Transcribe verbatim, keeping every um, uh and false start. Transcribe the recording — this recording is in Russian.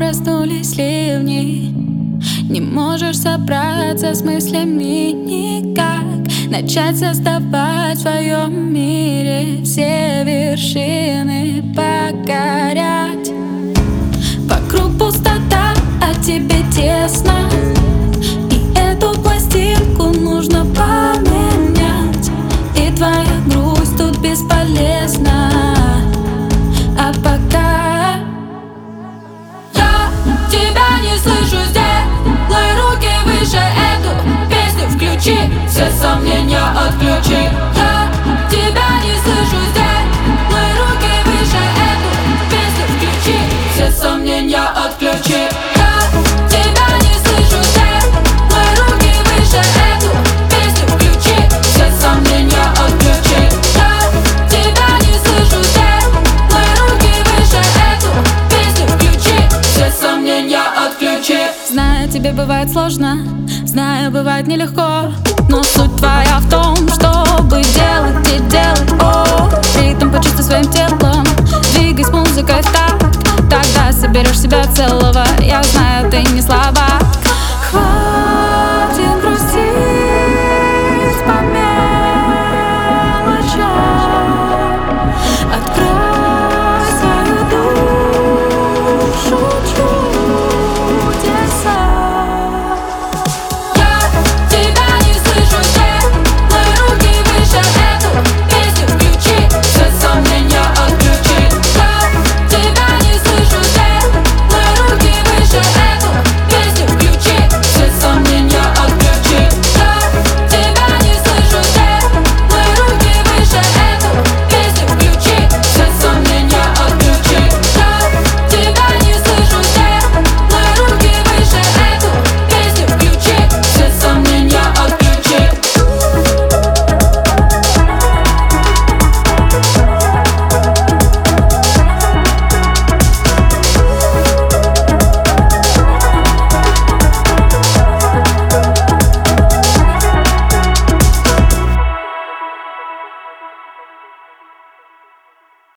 проснулись ливни. Не можешь собраться с мыслями никак, начать создавать в своем мире все вершины покорять. Вокруг пустота, а тебе тесно, и эту пластинку нужно поменять. И твоя грусть тут бесполезна. А пока я тебя не слышу, сделай руки выше, эту песню включи, все сомнения отключи. Я тебя не слышу, сделай руки выше, эту песню включи, все сомнения отключи. Я тебя не слышу, сделай руки выше, эту песню включи, все сомнения отключи. Я тебя не слышу, сделай руки выше, эту песню включи, все сомнения отключи. Знаю, тебе бывает сложно, знаю, бывает нелегко, но суть твоя в том, чтобы делать и делать. О, ритм почувствуй своим телом, двигай с музыкой в такт.